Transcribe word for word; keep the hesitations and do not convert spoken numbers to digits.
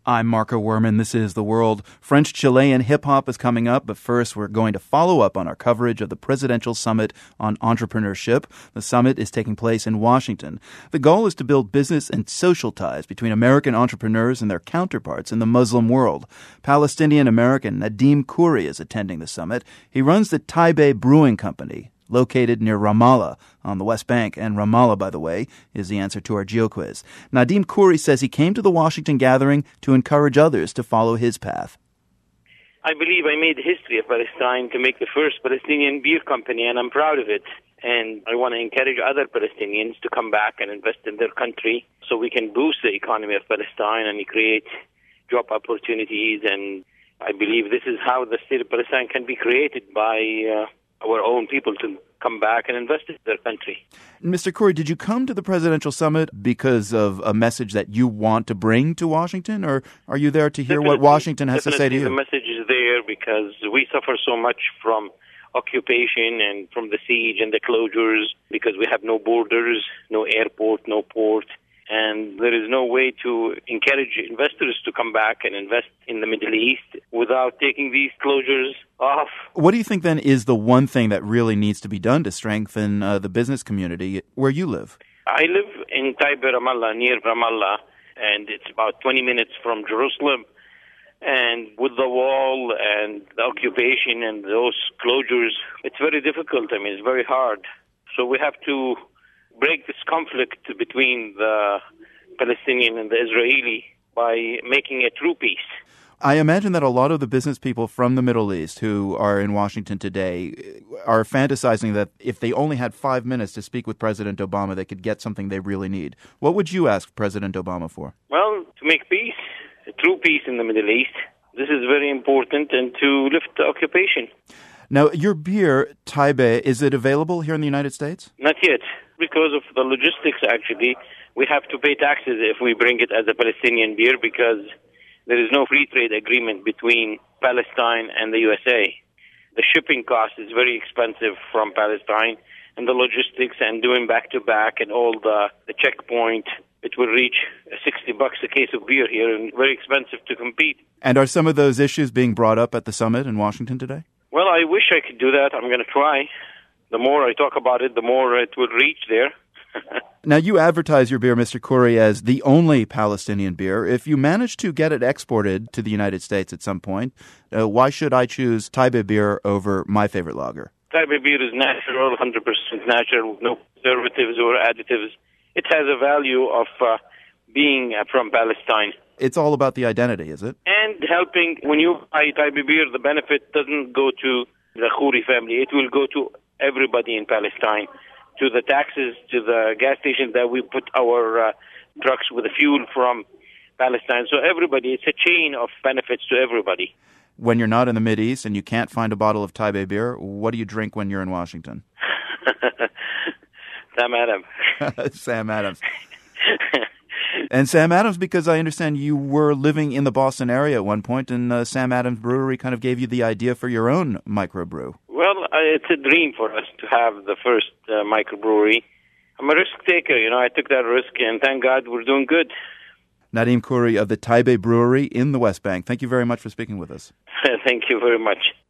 I'm Marco Werman. This is The World. French-Chilean hip-hop is coming up, but first we're going to follow up on our coverage of the Presidential Summit on Entrepreneurship. The summit is taking place in Washington. The goal is to build business and social ties between American entrepreneurs and their counterparts in the Muslim world. Palestinian-American Nadim Khoury is attending the summit. He runs the Taibeh Brewing Company, located near Ramallah on the West Bank. And Ramallah, by the way, is the answer to our GeoQuiz. Nadim Khoury says he came to the Washington gathering to encourage others to follow his path. I believe I made the history of Palestine to make the first Palestinian beer company, and I'm proud of it. And I want to encourage other Palestinians to come back and invest in their country so we can boost the economy of Palestine and create job opportunities. And I believe this is how the state of Palestine can be created by uh, our own people to come back and invest in their country. Mister Khoury, did you come to the presidential summit because of a message that you want to bring to Washington, or are you there to hear definitely, what Washington has to say to you? The message is there because we suffer so much from occupation and from the siege and the closures because we have no borders, no airport, no port. And there is no way to encourage investors to come back and invest in the Middle East without taking these closures off. What do you think, then, is the one thing that really needs to be done to strengthen uh, the business community where you live? I live in Taibeh, Ramallah, near Ramallah, and it's about twenty minutes from Jerusalem. And with the wall and the occupation and those closures, it's very difficult. I mean, it's very hard. So we have to break this conflict between the Palestinian and the Israeli by making a true peace. I imagine that a lot of the business people from the Middle East who are in Washington today are fantasizing that if they only had five minutes to speak with President Obama, they could get something they really need. What would you ask President Obama for? Well, to make peace, a true peace in the Middle East. This is very important, and to lift the occupation. Now, your beer, Taibeh, is it available here in the United States? Not yet. Because of the logistics, actually, we have to pay taxes if we bring it as a Palestinian beer because there is no free trade agreement between Palestine and the U S A. The shipping cost is very expensive from Palestine, and the logistics and doing back-to-back and all the, the checkpoint, it will reach sixty bucks a case of beer here and very expensive to compete. And are some of those issues being brought up at the summit in Washington today? Well, I wish I could do that. I'm going to try. The more I talk about it, the more it will reach there. Now, you advertise your beer, Mister Khoury, as the only Palestinian beer. If you manage to get it exported to the United States at some point, uh, why should I choose Taibeh beer over my favorite lager? Taibeh beer is natural, one hundred percent natural, no preservatives or additives. It has a value of uh, being uh, from Palestine. It's all about the identity, is it? And helping, when you buy Taibeh beer, the benefit doesn't go to the Khoury family. It will go to everybody in Palestine, to the taxes, to the gas stations that we put our uh, trucks with the fuel from Palestine. So everybody, it's a chain of benefits to everybody. When you're not in the Mideast and you can't find a bottle of Taibeh beer, what do you drink when you're in Washington? Sam Adams. Sam Adams. And Sam Adams, because I understand you were living in the Boston area at one point, and uh, Sam Adams Brewery kind of gave you the idea for your own microbrew. Well, uh, it's a dream for us to have the first uh, microbrewery. I'm a risk taker, you know. I took that risk, and thank God we're doing good. Nadim Khoury of the Taibeh Brewery in the West Bank. Thank you very much for speaking with us. Thank you very much.